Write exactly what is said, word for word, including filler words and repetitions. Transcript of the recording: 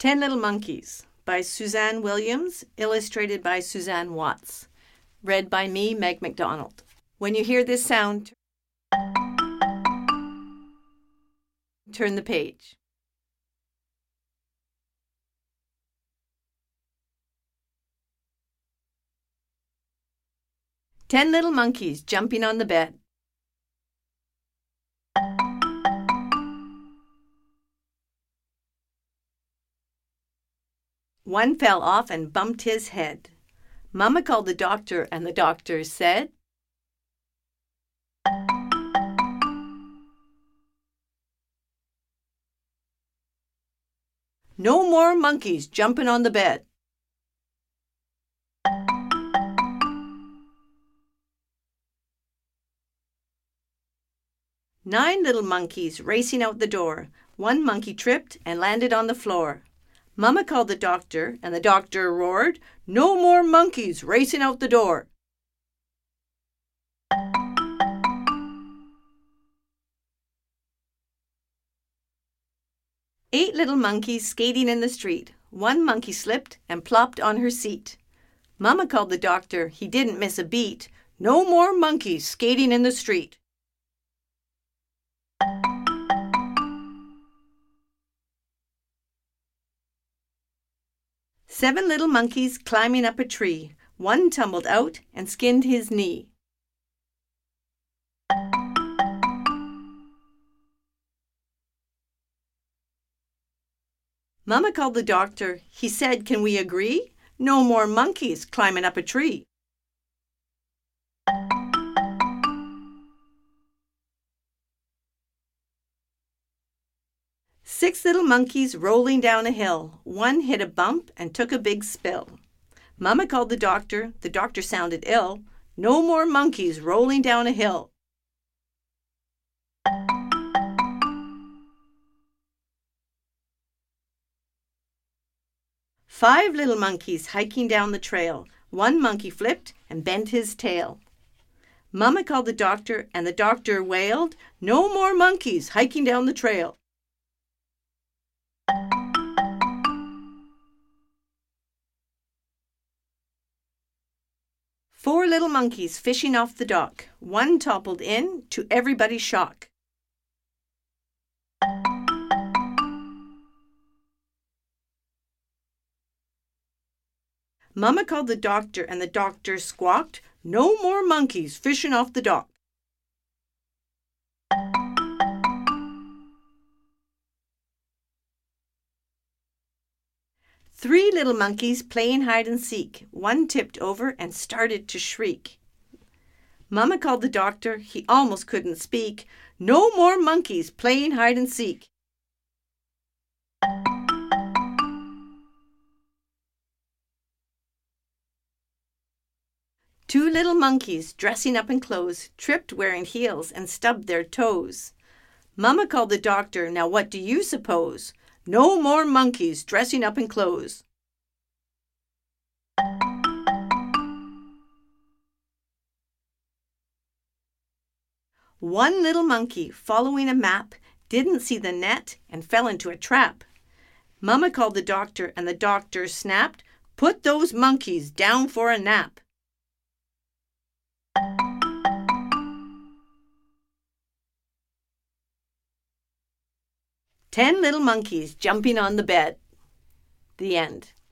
Ten Little Monkeys by Suzanne Williams, illustrated by Suzanne Watts. Read by me, Meg McDonald. When you hear this sound, turn the page. Ten little monkeys jumping on the bed. One fell off and bumped his head. Mama called the doctor, and the doctor said, "No more monkeys jumping on the bed." Nine little monkeys racing out the door. One monkey tripped and landed on the floor. Mama called the doctor, and the doctor roared, "No more monkeys racing out the door." Eight little monkeys skating in the street. One monkey slipped and plopped on her seat. Mama called the doctor. He didn't miss a beat. "No more monkeys skating in the street." Seven little monkeys climbing up a tree. One tumbled out and skinned his knee. Mama called the doctor. He said, "Can we agree? No more monkeys climbing up a tree." Six little monkeys rolling down a hill. One hit a bump and took a big spill. Mama called the doctor. The doctor sounded ill. "No more monkeys rolling down a hill." Five little monkeys hiking down the trail. One monkey flipped and bent his tail. Mama called the doctor, and the doctor wailed, "No more monkeys hiking down the trail." Four little monkeys fishing off the dock. One toppled in, to everybody's shock. Mama called the doctor, and the doctor squawked, "No more monkeys fishing off the dock." Three little monkeys playing hide and seek. One tipped over and started to shriek. Mama called the doctor. He almost couldn't speak. "No more monkeys playing hide and seek." Two little monkeys dressing up in clothes tripped wearing heels and stubbed their toes. Mama called the doctor. Now what do you suppose? No more monkeys dressing up in clothes. One little monkey, following a map, didn't see the net and fell into a trap. Mama called the doctor, and the doctor snapped, "Put those monkeys down for a nap." Ten little monkeys jumping on the bed. The end.